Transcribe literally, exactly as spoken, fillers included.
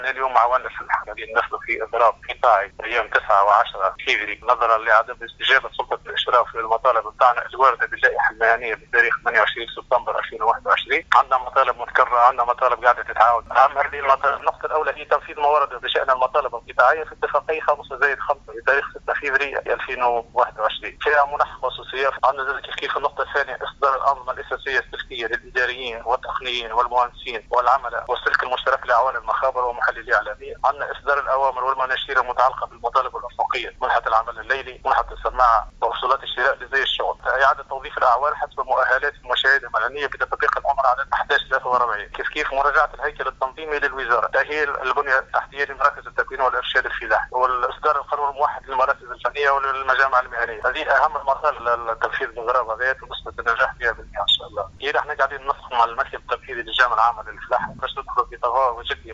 اليوم عوالنا السلحة قاعدين ندخلوا في اضراب قطاعي ايام تسعة وعشرة فيفري نظرا لعدم استجابه سلطه الاشراف للمطالب بتاعنا الوارده باللائحه المهنيه بتاريخ ثمانية وعشرين سبتمبر ألفين وواحد وعشرين. عندنا مطالب متكرره، عندنا مطالب قاعده تتعاود. اهم هذه المطالب النقطه الاولى هي تنفيذ ما ورد بشان المطالب القطاعيه في اتفاقيه خمسة زائد خمسة بتاريخ ستة فيفري ألفين وواحد وعشرين فيها منح خصوصيه. عندنا كيف كيف النقطه الثانيه اصدار الانظمه الاساسيه السلكيه للاداريين والتقنيين والمهندسين والعملاء والسلك المشترك لاعوان المخابر ومحللي الاعلاميه. عندنا اصدار الاوامر والمناشير المتعلقه بالمطالب الافقيه، منحه العمل الليلي، منحه السماعه ووصولات الشراء لزي الشغل، اعاده توظيف الاعوان حسب مؤهلات المشاهد المدنيه بتطبيق الامر على احداث ثلاثة وأربعين. كيف كيف مراجعه الهيكل التنظيمي للوزاره، تاهيل البنيه التحتيه لمراكز التكوين والارشاد الفلاحي، والاصدار القانون الموحد للمراكز الفنيه وللمجامع المهنيه. هذه اهم المطالب للتنفيذ الاغراض هذه ونسبه النجاح فيها بالمئة ان شاء الله. اكيد احنا قاعدين ننسق مع المكتب التنفيذي للجامعه العامه للفلاحه باش ندخل في تفاوض جدي